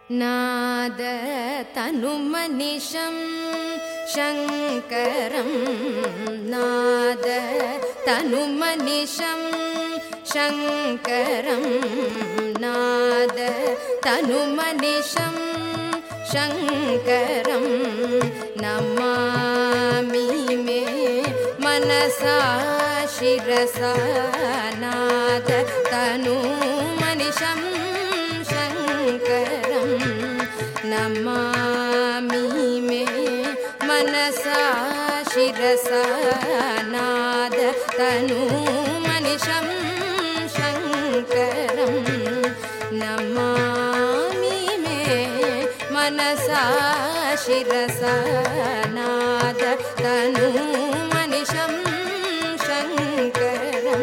नाद तनुमनिशं शङ्करं नाद तनुमनिशं शङ्करं नाद तनुमनिशं शङ्करं नमामि मे मनसा शिरसा नाद तनुमनिशं शङ्करं नमामि मे मनसा शिरसा नाद तनुमनिशं शङ्करं नमामि मे मनसा शिरसा नाद तनुमनिशं शङ्करं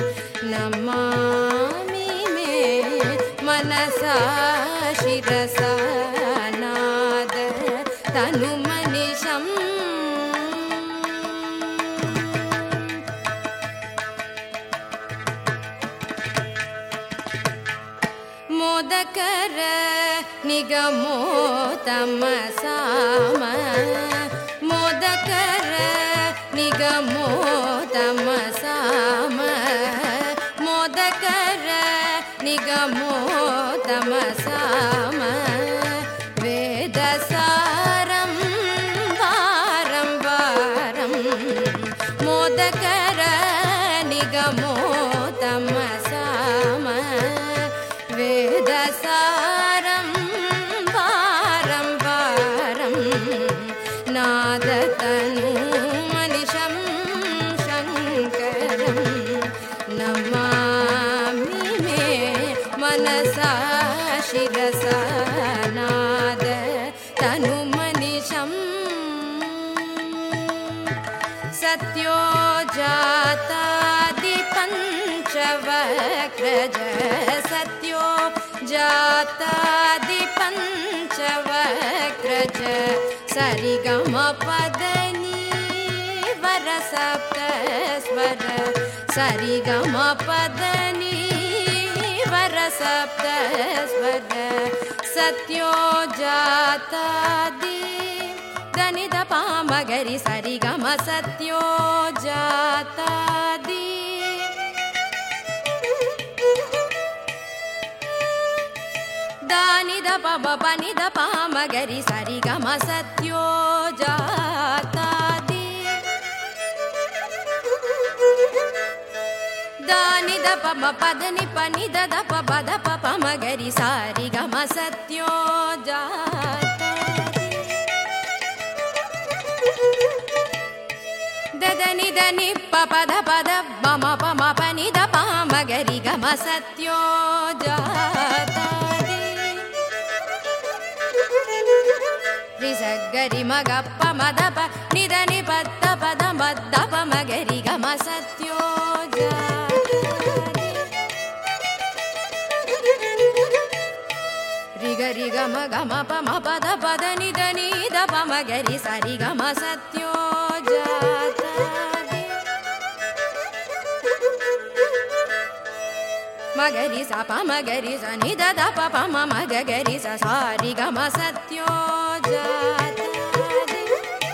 नमामि मे मनसा शिरसा नाद तनुमनिशं मोदकर निगमोतमसाम मोदकर निगमोतमसाम मोदकर निगमोतमसाम वेदसारं वारं वारं मोदकर निगमोतमसाम वेदसारं वारं वारं नाद तनुमनिशं शङ्करं नमामि मे मनसा शिरसा नाद तनुमनिशं सत्यो जातादिपञ्चवक्त्रज सत्यो जातादिपञ्चवक्त्रज सरिगमपदनी वरसप्तस्वर सरिगमपदनी वरसप्तस्वर सत्यो जातादि दनि दप मगरि सरिगम सत्यो जातादि दानि दप बनि दप मगरि सरिगम सत्यो जातादि दानि दप पदनि पनि दप पद पप मगरि सरिगम सत्यो जातादि ददनि दनि पद पद मम पम पनि दप मगरि गम सत्यो जातादि रिसगरि मगप्प मदप निदनि पद्द पद मद्दप मगरि गम सत्यो जातादि रिगरि गम गम पम पद पद निदनि दप मगरि सरि गम सत्यो जातादि मगरि स प मगरि स नि द प प म मगरि स सारि गम सत्यो जातादि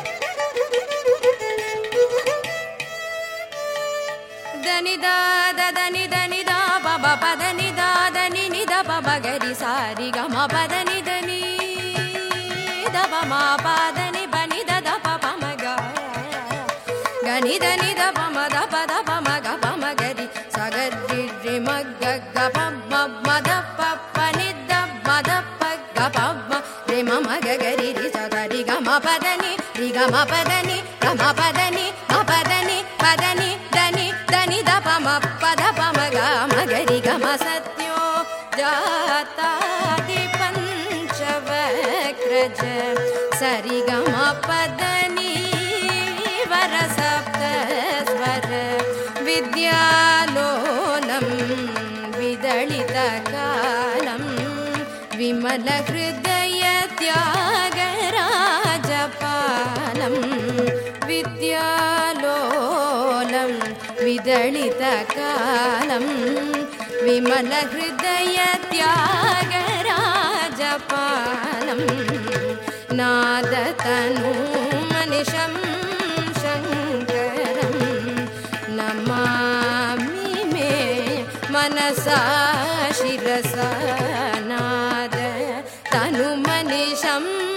दनि द दनि दनि द प प पदनि द दनि नि द प मगरि सारि गम पदनि दनि द प म पदनि बनि द प प मग गनि दनि द प म द प मग प मगरि सगरि रि मग ग प म द प प नि द म द प ग प म रि म मग गरि रि स गरि ग म पदनि रि ग म पदनि ग म पदनि म पदनि पदनि दनि दनि द प म प द प म ग मगरि ग म सत्यो जातादि पञ्चवक्त्रज सरि ग म पदनि वरसप्तस्वर विद्यालोलं विदलितकालं विमलहृदय त्यागराजपालं विद्यालोलं विदलितकालं विमलहृदय त्यागराज राजपालं नादतनु मनिषं शङ्करं नमामि मे मनसा शिरसा नाद तनु मनिषं